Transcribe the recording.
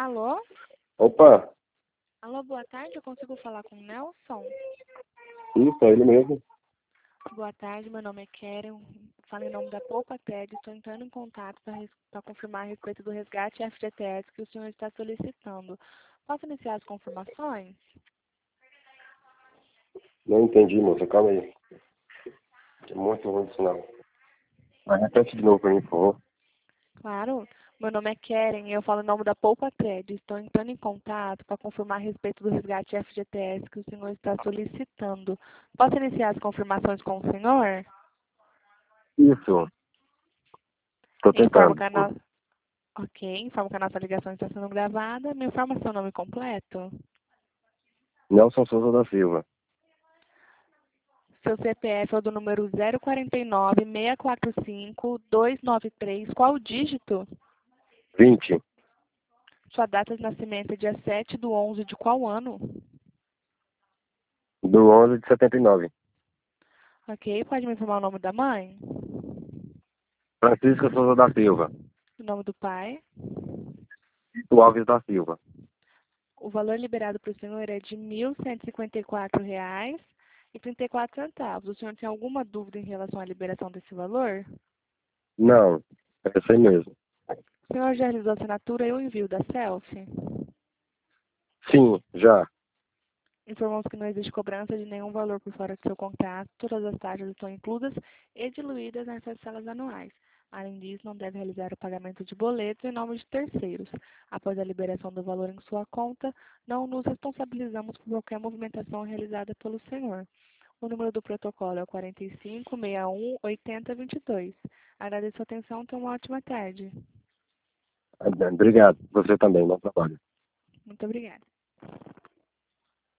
Alô? Opa, Alô, boa tarde. Eu consigo falar com o Nelson? isso, é ele mesmo. Boa tarde, meu nome é Keren. Falo em nome da Poupa TED. Estou entrando em contato para confirmar a respeito do resgate FGTS que o senhor está solicitando. Posso iniciar as confirmações? Não entendi, moça, calma aí. É muito ruim de sinal. Mas repete de novo pra mim, por favor. Claro. Meu nome é Keren e eu falo em nome da Poupa TED. Estou entrando em contato para confirmar a respeito do resgate FGTS que o senhor está solicitando. Posso iniciar as confirmações com o senhor? Isso, tô Informo tentando. que a nossa... Ok, informo que a nossa ligação está sendo gravada. Me informa seu nome completo. Nelson Souza da Silva. Seu CPF é o do número 049-645-293. Qual o dígito? 20, Sua data de nascimento é dia 7/11 de qual ano? do 11 de 79. Ok, pode me informar o nome da mãe? Francisca Souza da Silva. O nome do pai? O Alves da Silva. O valor liberado para o senhor é de R$ 1.154,34. O senhor tem alguma dúvida em relação à liberação desse valor? Não, é esse aí mesmo. O senhor já realizou a assinatura e o envio da selfie? Sim, já. Informamos que não existe cobrança de nenhum valor por fora do seu contrato, todas as taxas estão inclusas e diluídas nas parcelas anuais. Além disso, não deve realizar o pagamento de boletos em nome de terceiros. Após a liberação do valor em sua conta, não nos responsabilizamos por qualquer movimentação realizada pelo senhor. O número do protocolo é o 45618022. Agradeço a atenção e tenha uma ótima tarde. Obrigado. Você também, bom trabalho. Muito obrigada.